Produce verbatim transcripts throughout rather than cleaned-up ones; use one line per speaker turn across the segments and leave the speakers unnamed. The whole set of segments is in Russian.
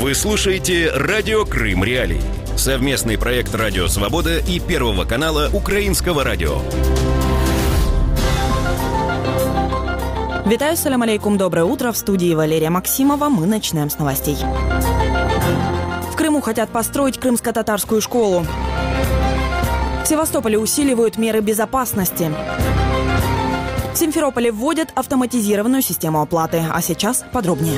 Вы слушаете «Радио Крым Реалии». Совместный проект «Радио Свобода» и Первого канала Украинского радио.
Витаю, салям алейкум, доброе утро. В студии Валерия Максимова. Мы начинаем с новостей. В Крыму хотят построить крымско-татарскую школу. В Севастополе усиливают меры безопасности. В Симферополе вводят автоматизированную систему оплаты. А сейчас подробнее.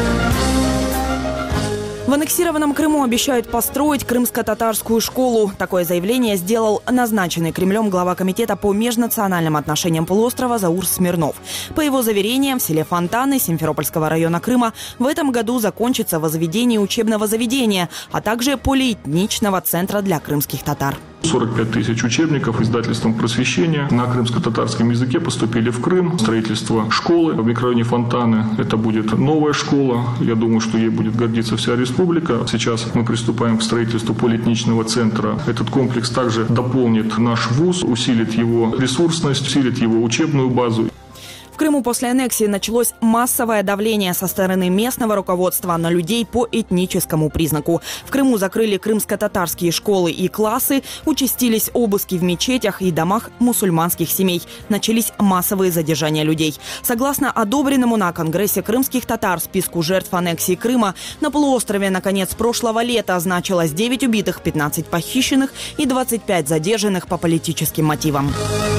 В аннексированном Крыму обещают построить крымско-татарскую школу. Такое заявление сделал назначенный Кремлем глава комитета по межнациональным отношениям полуострова Заур Смирнов. По его заверениям, в селе Фонтаны Симферопольского района Крыма в этом году закончится возведение учебного заведения, а также полиэтничного центра для крымских татар.
сорок пять тысяч учебников издательством «Просвещение» на крымско-татарском языке поступили в Крым. Строительство школы в микрорайоне Фонтаны. Это будет новая школа. Я думаю, что ей будет гордиться вся республика. Сейчас мы приступаем к строительству полиэтничного центра. Этот комплекс также дополнит наш вуз, усилит его ресурсность, усилит его учебную базу.
В Крыму после аннексии началось массовое давление со стороны местного руководства на людей по этническому признаку. В Крыму закрыли крымско-татарские школы и классы, участились обыски в мечетях и домах мусульманских семей. Начались массовые задержания людей. Согласно одобренному на Конгрессе крымских татар списку жертв аннексии Крыма, на полуострове на конец прошлого лета значилось девять убитых, пятнадцать похищенных и двадцать пять задержанных по политическим мотивам.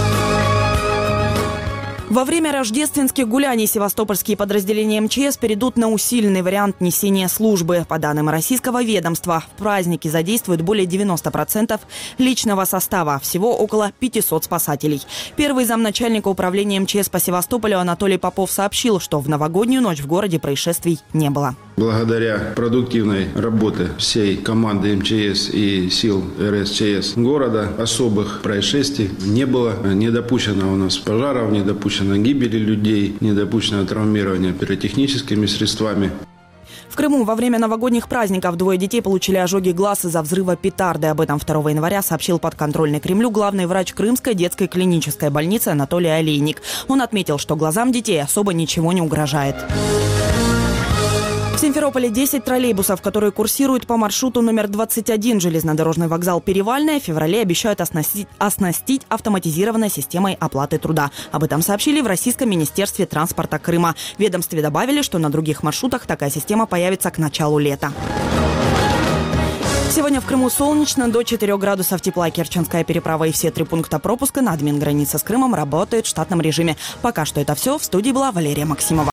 Во время рождественских гуляний севастопольские подразделения эм че эс перейдут на усиленный вариант несения службы. По данным российского ведомства, в праздники задействуют более девяноста процентов личного состава, всего около пятисот спасателей. Первый замначальника управления эм че эс по Севастополю Анатолий Попов сообщил, что в новогоднюю ночь в городе происшествий не было.
Благодаря продуктивной работе всей команды эм че эс и сил эр эс че эс города особых происшествий не было. Не допущено у нас пожаров, не допущено гибели людей, не допущено травмирования пиротехническими средствами.
В Крыму во время новогодних праздников двое детей получили ожоги глаз из-за взрыва петарды. Об этом второго января сообщил подконтрольный Кремлю главный врач Крымской детской клинической больницы Анатолий Олейник. Он отметил, что глазам детей особо ничего не угрожает. В Симферополе десять троллейбусов, которые курсируют по маршруту номер двадцать один, железнодорожный вокзал Перевальная, в феврале обещают оснастить, оснастить автоматизированной системой оплаты труда. Об этом сообщили в Российском министерстве транспорта Крыма. В ведомстве добавили, что на других маршрутах такая система появится к началу лета. Сегодня в Крыму солнечно, до четырёх градусов тепла. Керченская переправа и все три пункта пропуска на админгранице с Крымом работают в штатном режиме. Пока что это все. В студии была Валерия Максимова.